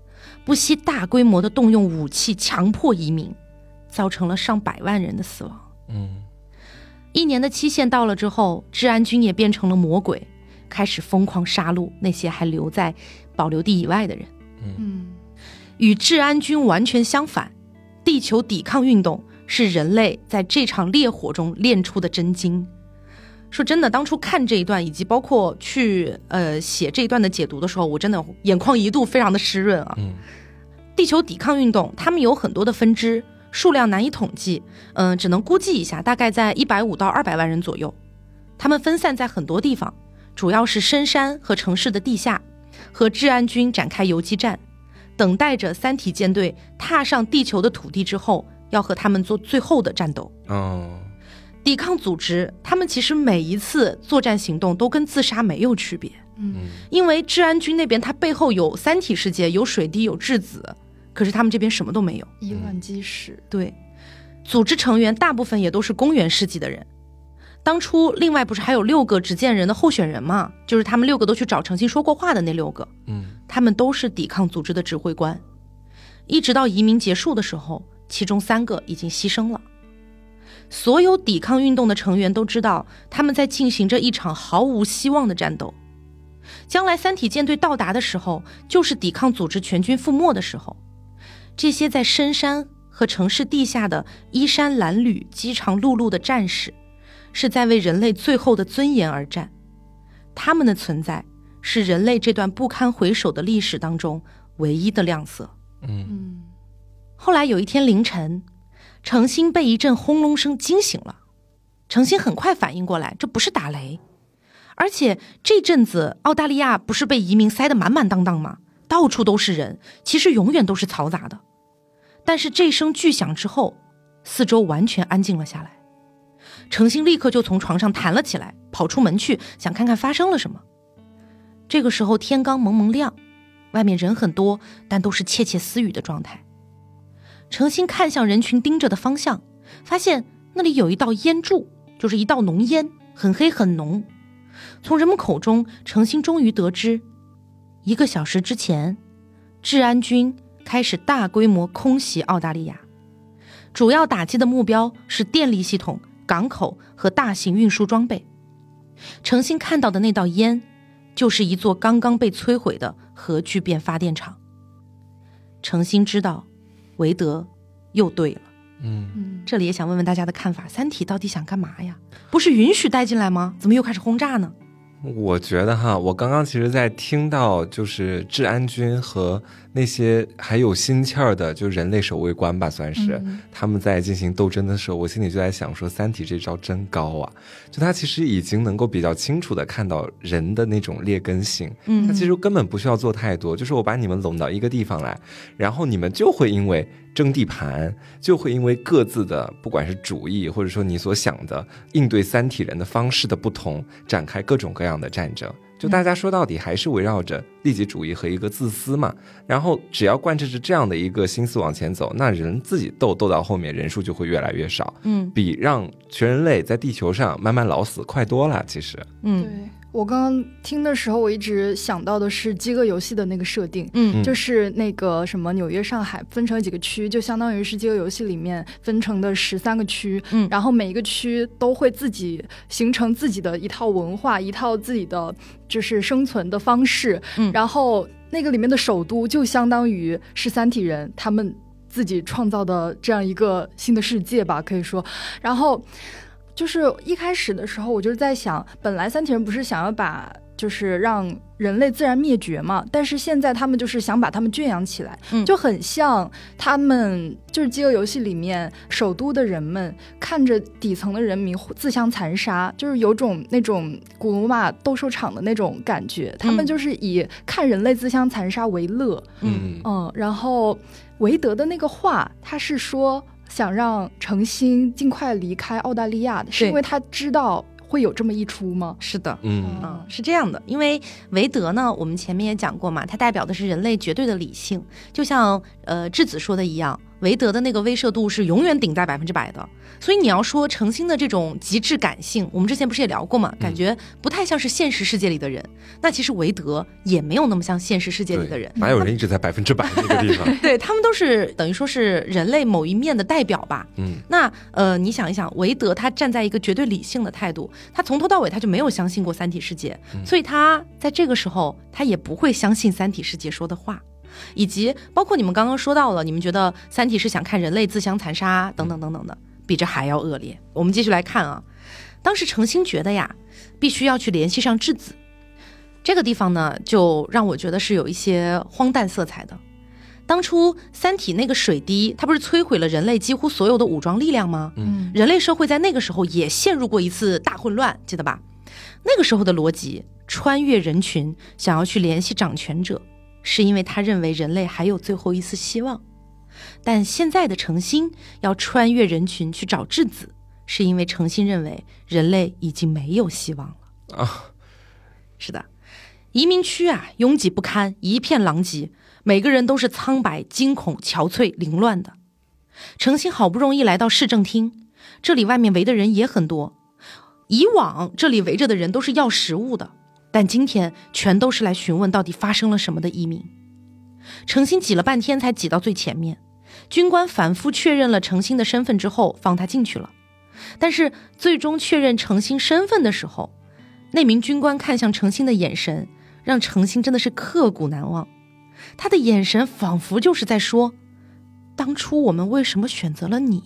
不惜大规模的动用武器强迫移民，造成了上百万人的死亡。1年的期限到了之后，治安军也变成了魔鬼，开始疯狂杀戮那些还留在保留地以外的人。与治安军完全相反，地球抵抗运动是人类在这场烈火中练出的真经。说真的，当初看这一段以及包括去写这一段的解读的时候，我真的眼眶一度非常的湿润啊。地球抵抗运动他们有很多的分支，数量难以统计，只能估计一下，大概在150到200万人左右。他们分散在很多地方，主要是深山和城市的地下，和治安军展开游击战，等待着三体舰队踏上地球的土地之后，要和他们做最后的战斗。抵抗组织他们其实每一次作战行动都跟自杀没有区别。因为治安军那边他背后有三体世界，有水滴，有质子，可是他们这边什么都没有， 以卵击石。 对，组织成员大部分也都是公元世纪的人。当初另外不是还有6个执剑人的候选人吗？就是他们6个都去找程心说过话的那6个，他们都是抵抗组织的指挥官。一直到移民结束的时候，其中3个已经牺牲了。所有抵抗运动的成员都知道，他们在进行着一场毫无希望的战斗。将来三体舰队到达的时候，就是抵抗组织全军覆没的时候。这些在深山和城市地下的衣衫褴褛、饥肠辘辘的战士，是在为人类最后的尊严而战。他们的存在是人类这段不堪回首的历史当中唯一的亮色。后来有一天凌晨，程心被一阵轰隆声惊醒了。程心很快反应过来，这不是打雷，而且这阵子澳大利亚不是被移民塞得满满当当吗？到处都是人，其实永远都是嘈杂的。但是这声巨响之后，四周完全安静了下来。程心立刻就从床上弹了起来，跑出门去，想看看发生了什么。这个时候天刚蒙蒙亮，外面人很多，但都是窃窃私语的状态。程心看向人群盯着的方向，发现那里有一道烟柱，就是一道浓烟，很黑很浓。从人们口中，程心终于得知，1个小时之前，治安军开始大规模空袭澳大利亚，主要打击的目标是电力系统、港口和大型运输装备。程心看到的那道烟，就是一座刚刚被摧毁的核聚变发电厂。程心知道韦德又对了。这里也想问问大家的看法，三体到底想干嘛呀？不是允许带进来吗？怎么又开始轰炸呢？ 我觉得哈，我刚刚其实在听到就是治安军和那些还有心气儿的就人类守卫官吧，算是他们在进行斗争的时候，我心里就在想说，三体这招真高啊！就他其实已经能够比较清楚的看到人的那种劣根性，他其实根本不需要做太多，就是我把你们拢到一个地方来，然后你们就会因为争地盘，就会因为各自的不管是主义或者说你所想的应对三体人的方式的不同，展开各种各样的战争。就大家说到底还是围绕着利己主义和一个自私嘛，然后只要贯彻着这样的一个心思往前走，那人自己斗到后面人数就会越来越少，比让全人类在地球上慢慢老死快多了。其实对，我刚刚听的时候，我一直想到的是饥饿游戏的那个设定，就是那个什么纽约、上海分成几个区，就相当于是饥饿游戏里面分成的13个区，然后每一个区都会自己形成自己的一套文化，一套自己的就是生存的方式，然后那个里面的首都就相当于是三体人他们自己创造的这样一个新的世界吧，可以说。然后就是一开始的时候我就是在想，本来三体人不是想要把就是让人类自然灭绝嘛，但是现在他们就是想把他们圈养起来，就很像他们就是饥饿游戏里面首都的人们看着底层的人民自相残杀，就是有种那种古罗马斗兽场的那种感觉，他们就是以看人类自相残杀为乐。然后韦德的那个话，他是说想让程心尽快离开澳大利亚的，是因为他知道会有这么一出吗？ 是的，是这样的，因为韦德呢，我们前面也讲过嘛，它代表的是人类绝对的理性，就像质子说的一样， 韦德的那个威慑度是永远顶在100%的。所以你要说程心的这种极致感性，我们之前不是也聊过吗？感觉不太像是现实世界里的人。那其实韦德也没有那么像现实世界里的人， 哪有人一直在100%那个地方？ 对，他们都是等于说是人类某一面的代表吧。那你想一想，韦德他站在一个绝对理性的态度，他从头到尾他就没有相信过三体世界，所以他在这个时候他也不会相信三体世界说的话。以及包括你们刚刚说到了，你们觉得三体是想看人类自相残杀等等等等的，比这还要恶劣。我们继续来看啊，当时程心觉得呀，必须要去联系上质子。这个地方呢，就让我觉得是有一些荒诞色彩的。当初三体那个水滴，它不是摧毁了人类几乎所有的武装力量吗？人类社会在那个时候也陷入过一次大混乱，记得吧？那个时候的逻辑，穿越人群，想要去联系掌权者，是因为他认为人类还有最后一丝希望。但现在的程心要穿越人群去找质子，是因为程心认为人类已经没有希望了啊。是的，移民区啊，拥挤不堪，一片狼藉，每个人都是苍白、惊恐、憔悴、凌乱的。程心好不容易来到市政厅，这里外面围的人也很多。以往这里围着的人都是要食物的，但今天全都是来询问到底发生了什么的移民。程心挤了半天才挤到最前面，军官反复确认了程心的身份之后放他进去了。但是最终确认程心身份的时候，那名军官看向程心的眼神让程心真的是刻骨难忘。他的眼神仿佛就是在说，当初我们为什么选择了你？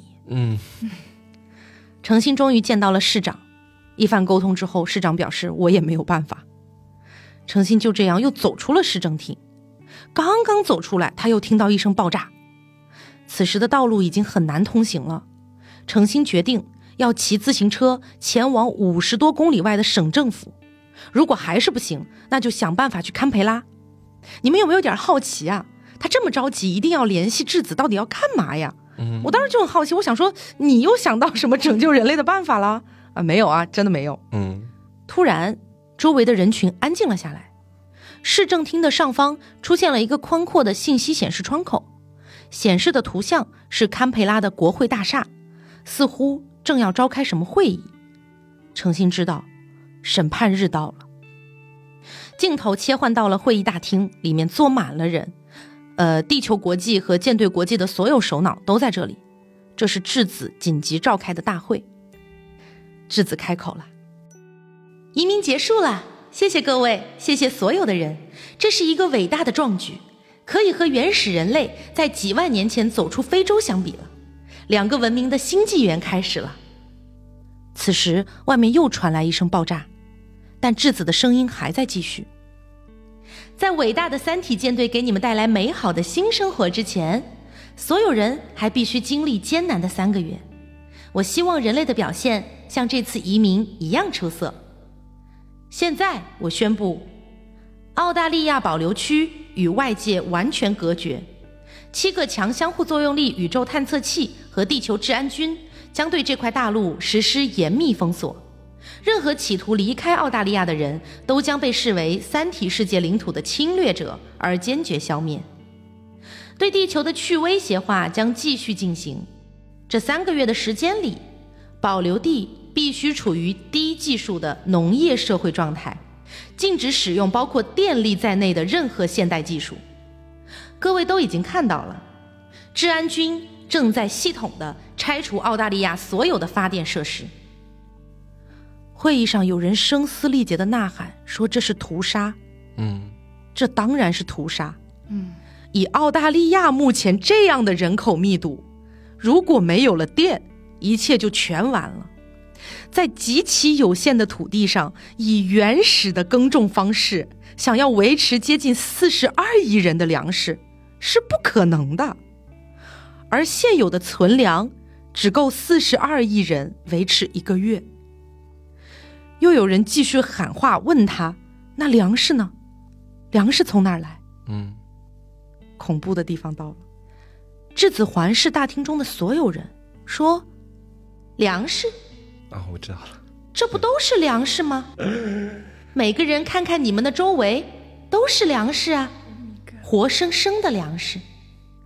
程心终于见到了市长，一番沟通之后，市长表示我也没有办法。程心就这样又走出了市政厅，刚刚走出来，他又听到一声爆炸。此时的道路已经很难通行了，程心决定要骑自行车前往50多公里外的省政府，如果还是不行，那就想办法去堪培拉。你们有没有点好奇啊？他这么着急一定要联系质子，到底要干嘛呀？我当时就很好奇，我想说你又想到什么拯救人类的办法了啊？没有啊，真的没有。突然周围的人群安静了下来，市政厅的上方出现了一个宽阔的信息显示窗口，显示的图像是堪培拉的国会大厦，似乎正要召开什么会议。程心知道审判日到了，镜头切换到了会议大厅，里面坐满了人，地球国际和舰队国际的所有首脑都在这里。这是质子紧急召开的大会。质子开口了，移民结束了，谢谢各位，谢谢所有的人，这是一个伟大的壮举，可以和原始人类在几万年前走出非洲相比了，2个文明的新纪元开始了。此时外面又传来一声爆炸，但质子的声音还在继续。在伟大的三体舰队给你们带来美好的新生活之前，所有人还必须经历艰难的3个月。我希望人类的表现像这次移民一样出色。现在我宣布，澳大利亚保留区与外界完全隔绝，7个强相互作用力宇宙探测器和地球治安军将对这块大陆实施严密封锁。任何企图离开澳大利亚的人都将被视为三体世界领土的侵略者而坚决消灭。对地球的去威胁化将继续进行。这3个月的时间里，保留地必须处于低技术的农业社会状态，禁止使用包括电力在内的任何现代技术。各位都已经看到了，治安军正在系统地拆除澳大利亚所有的发电设施。会议上有人声嘶力竭地呐喊说这是屠杀。这当然是屠杀。以澳大利亚目前这样的人口密度，如果没有了电，一切就全完了。在极其有限的土地上，以原始的耕种方式，想要维持接近42亿人的粮食是不可能的，而现有的存粮只够42亿人维持1个月。又有人继续喊话问他，那粮食呢？粮食从哪儿来？恐怖的地方到了。质子环视大厅中的所有人说，粮食啊，我知道了， 这不都是粮食吗？每个人看看你们的周围，都是粮食啊，活生生的粮食。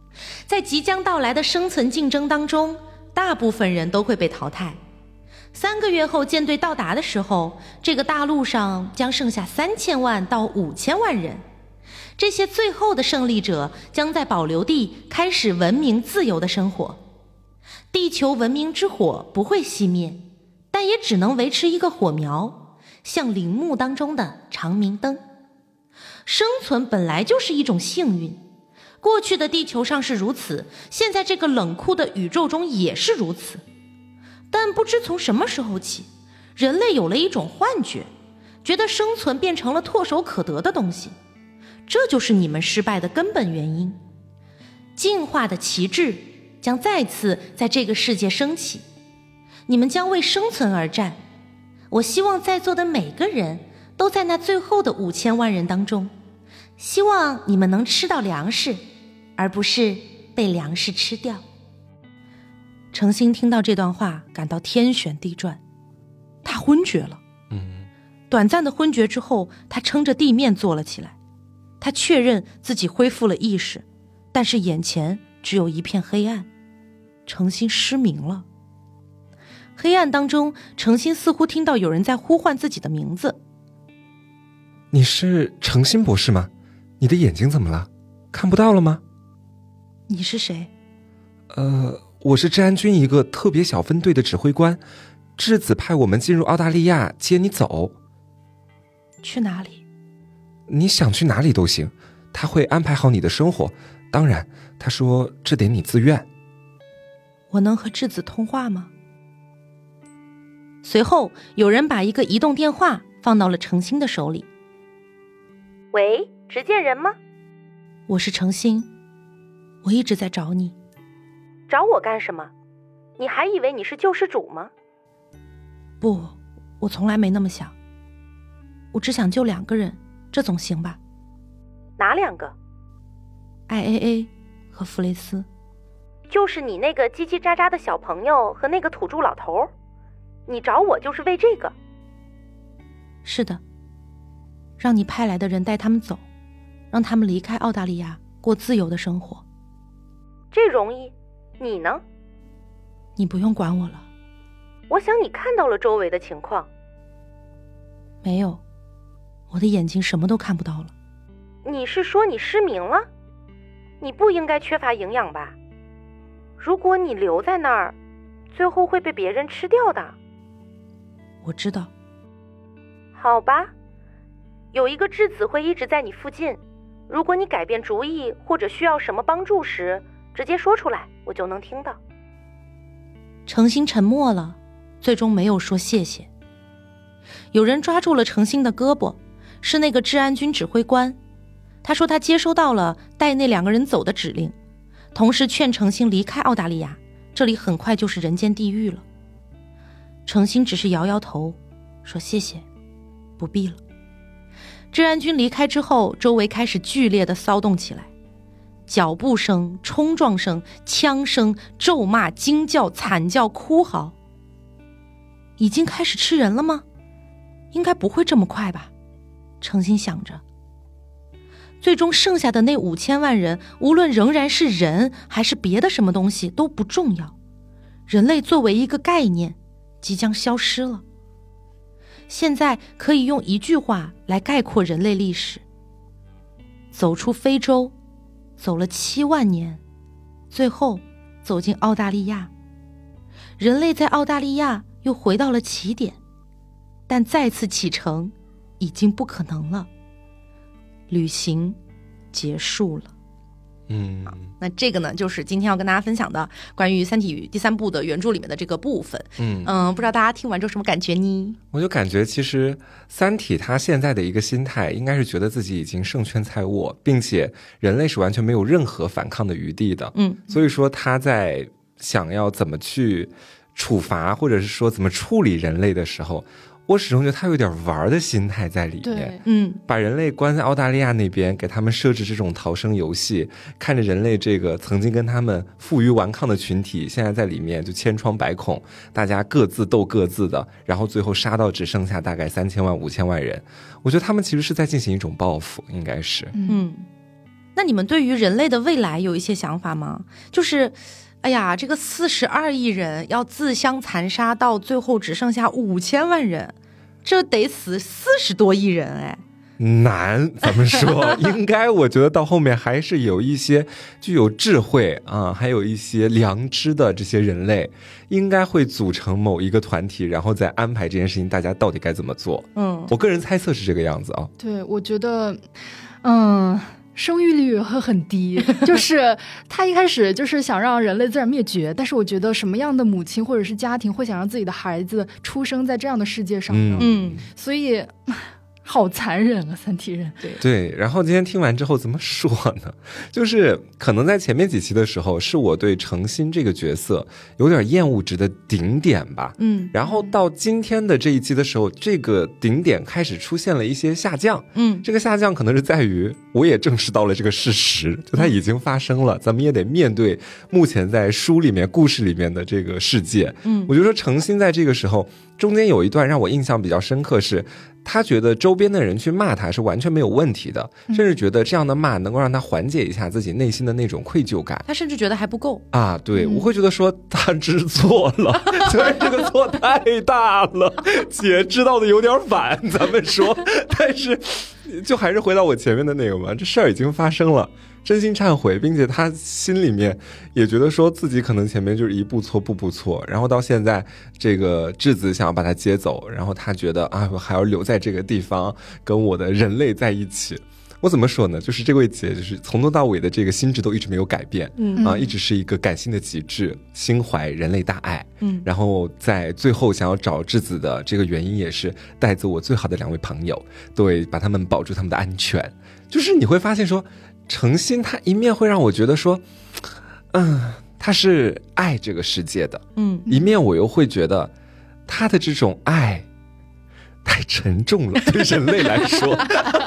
在即将到来的生存竞争当中，大部分人都会被淘汰。3个月后舰队到达的时候，这个大陆上将剩下3000万到5000万人。这些最后的胜利者将在保留地开始文明自由的生活。地球文明之火不会熄灭，但也只能维持一个火苗，像陵墓当中的长明灯。生存本来就是一种幸运，过去的地球上是如此，现在这个冷酷的宇宙中也是如此。但不知从什么时候起，人类有了一种幻觉，觉得生存变成了唾手可得的东西。这就是你们失败的根本原因。进化的旗帜将再次在这个世界升起，你们将为生存而战。我希望在座的每个人都在那最后的5000万人当中，希望你们能吃到粮食，而不是被粮食吃掉。程心听到这段话，感到天旋地转，他昏厥了。短暂的昏厥之后，他撑着地面坐了起来。他确认自己恢复了意识，但是眼前只有一片黑暗。程心失明了。黑暗当中，程心似乎听到有人在呼唤自己的名字。 你是程心博士吗？你的眼睛怎么了？看不到了吗？ 你是谁？ 我是治安军一个特别小分队的指挥官，质子派我们进入澳大利亚接你走。 去哪里？ 你想去哪里都行，他会安排好你的生活。当然，他说这得你自愿。 我能和质子通话吗？随后，有人把一个移动电话放到了程心的手里。喂，执剑人吗？我是程心，我一直在找你。找我干什么？你还以为你是救世主吗？不，我从来没那么想。我只想救2个人，这总行吧？哪2个？IAA 和弗雷斯。就是你那个叽叽喳喳的小朋友和那个土著老头。你找我就是为这个？是的，让你派来的人带他们走，让他们离开澳大利亚，过自由的生活。这容易？你呢？你不用管我了。我想你看到了周围的情况。没有，我的眼睛什么都看不到了。你是说你失明了？你不应该缺乏营养吧？如果你留在那儿，最后会被别人吃掉的。我知道。好吧，有一个质子会一直在你附近，如果你改变主意或者需要什么帮助时，直接说出来，我就能听到。程心沉默了，最终没有说谢谢。有人抓住了程心的胳膊，是那个治安军指挥官。他说他接收到了带那2个人走的指令，同时劝程心离开澳大利亚，这里很快就是人间地狱了。程心只是摇摇头，说谢谢，不必了。治安军离开之后，周围开始剧烈的骚动起来，脚步声、冲撞声、枪声、咒骂、惊叫、惨叫、哭嚎。已经开始吃人了吗？应该不会这么快吧，程心想着。最终剩下的那5000万人，无论仍然是人还是别的什么东西都不重要，人类作为一个概念即将消失了。现在可以用一句话来概括人类历史：走出非洲，走了7万年，最后走进澳大利亚。人类在澳大利亚又回到了起点，但再次启程已经不可能了。旅行结束了。那这个呢，就是今天要跟大家分享的关于《三体》第3部的原著里面的这个部分。不知道大家听完之后什么感觉呢？ 我就感觉其实《三体》它现在的一个心态应该是觉得自己已经胜券在握，并且人类是完全没有任何反抗的余地的。所以说他在想要怎么去处罚或者是说怎么处理人类的时候，我始终觉得他有点玩的心态在里面。把人类关在澳大利亚那边，给他们设置这种逃生游戏，看着人类这个曾经跟他们负隅顽抗的群体，现在在里面就千疮百孔，大家各自斗各自的，然后最后杀到只剩下大概3000万5000万人。我觉得他们其实是在进行一种报复，应该是。 那你们对于人类的未来有一些想法吗？就是哎呀，这个42亿人要自相残杀，到最后只剩下5000万人，这得死40多亿人哎。 难，咱们说应该我觉得到后面还是有一些具有智慧啊，还有一些良知的这些人类应该会组成某一个团体，然后再安排这件事情大家到底该怎么做。我个人猜测是这个样子啊。 对，我觉得生育率会很低，就是他一开始就是想让人类自然灭绝，但是我觉得什么样的母亲或者是家庭会想让自己的孩子出生在这样的世界上呢？所以好残忍啊，三体人。 对，然后今天听完之后怎么说呢？就是可能在前面几期的时候，是我对程心这个角色有点厌恶值的顶点吧。然后到今天的这一期的时候，这个顶点开始出现了一些下降。这个下降可能是在于我也正视到了这个事实，就它已经发生了，咱们也得面对目前在书里面故事里面的这个世界。我就说程心在这个时候中间有一段让我印象比较深刻，是他觉得周边的人去骂他是完全没有问题的，甚至觉得这样的骂能够让他缓解一下自己内心的那种愧疚感。 他甚至觉得还不够啊，对，我会觉得说他知错了，虽然这个错太大了，姐知道的有点晚，咱们说，但是就还是回到我前面的那个嘛，这事儿已经发生了。真心忏悔，并且他心里面也觉得说自己可能前面就是一步错步步错，然后到现在这个质子想要把他接走，然后他觉得啊，我还要留在这个地方跟我的人类在一起。我怎么说呢，就是这位姐就是从头到尾的这个心智都一直没有改变，一直是一个感性的极致，心怀人类大爱，然后在最后想要找质子的这个原因也是带走我最好的2位朋友，对，把他们保住他们的安全。就是你会发现说程心他一面会让我觉得说他是爱这个世界的，一面我又会觉得他的这种爱太沉重了，对人类来说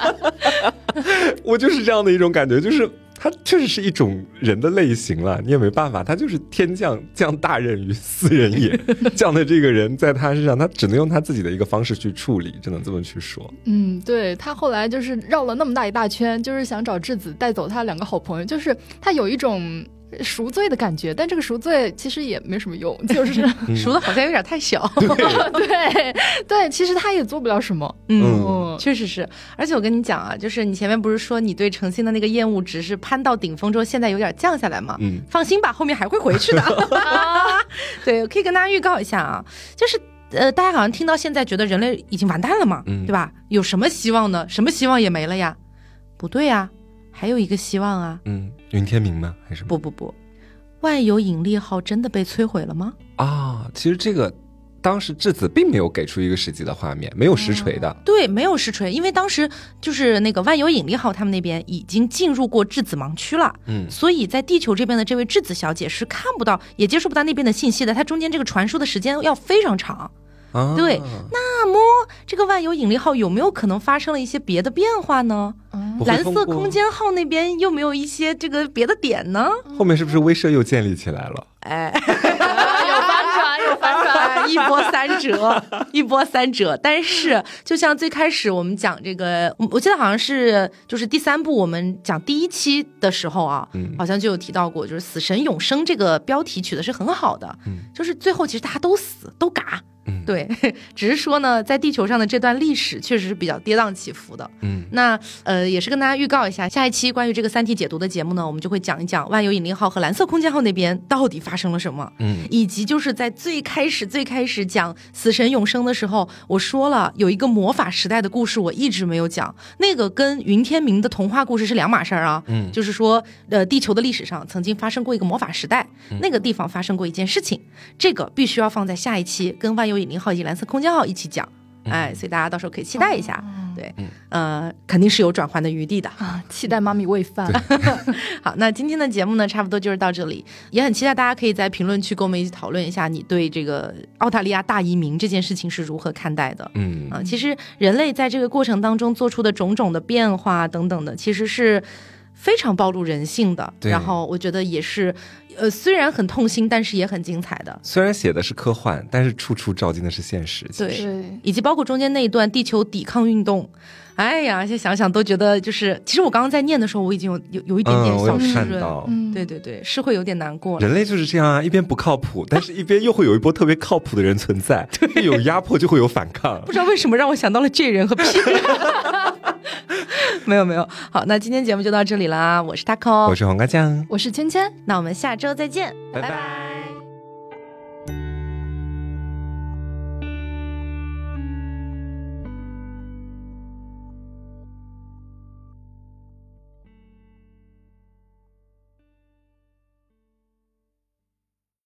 我就是这样的一种感觉，就是他确实是一种人的类型了，你也没办法，他就是天降大任于斯人也这样的这个人，在他身上他只能用他自己的一个方式去处理，只能这么去说。 对，他后来就是绕了那么大一大圈，就是想找质子带走他2个好朋友，就是他有一种赎罪的感觉，但这个赎罪其实也没什么用，就是赎的好像有点太小对，其实他也做不了什么。 确实是。而且我跟你讲啊，就是你前面不是说你对程心的那个厌恶值是攀到顶峰之后现在有点降下来吗？放心吧，后面还会回去的对，我可以跟大家预告一下啊，就是大家好像听到现在觉得人类已经完蛋了嘛，对吧？有什么希望呢？什么希望也没了呀？不对呀，还有一个希望啊。 云天明吗？还是不，万有引力号真的被摧毁了吗？ 其实这个当时质子并没有给出一个实际的画面，没有实锤的。 对，没有实锤，因为当时就是那个万有引力号他们那边已经进入过质子盲区了，所以在地球这边的这位质子小姐是看不到也接触不到那边的信息的，它中间这个传输的时间要非常长。对，那么这个万有引力号有没有可能发生了一些别的变化呢？蓝色空间号那边又没有一些这个别的点呢？ 后面是不是威慑又建立起来了？ 有反转， 一波三折。但是就像最开始我们讲这个，我记得好像是就是第3部我们讲第1期的时候啊，好像就有提到过，就是死神永生这个标题取的是很好的，就是最后其实大家都死都嘎。对，只是说呢，在地球上的这段历史确实是比较跌宕起伏的。那也是跟大家预告一下，下一期关于这个3体解读的节目呢，我们就会讲一讲万有引力号和蓝色空间号那边到底发生了什么，以及就是在最开始讲死神永生的时候，我说了有一个魔法时代的故事我一直没有讲，那个跟云天明的童话故事是2码事啊。就是说地球的历史上曾经发生过一个魔法时代，那个地方发生过一件事情，这个必须要放在下一期跟万有引力号以及蓝色空间号一起讲，所以大家到时候可以期待一下。对，肯定是有转换的余地的啊，期待妈咪喂饭。 好，那今天的节目呢，差不多就是到这里，也很期待大家可以在评论区跟我们一起讨论一下，你对这个澳大利亚大移民这件事情是如何看待的？其实人类在这个过程当中做出的种种的变化等等的，其实是非常暴露人性的，然后我觉得也是虽然很痛心，但是也很精彩的。 虽然写的是科幻，但是处处照进的是现实。 对，以及包括中间那一段地球抵抗运动，哎呀，现在想想都觉得就是，其实我刚刚在念的时候，我已经有一点点小湿润。对对对，是会有点难过。 人类就是这样啊，一边不靠谱，但是一边又会有一波特别靠谱的人存在。对，有压迫就会有反抗。 不知道为什么让我想到了 J 人和 P 人。没有没有，好，那今天节目就到这里啦。我是 Taco， 我是黄瓜酱， 我是芊芊， 那我们下周再见， 拜拜。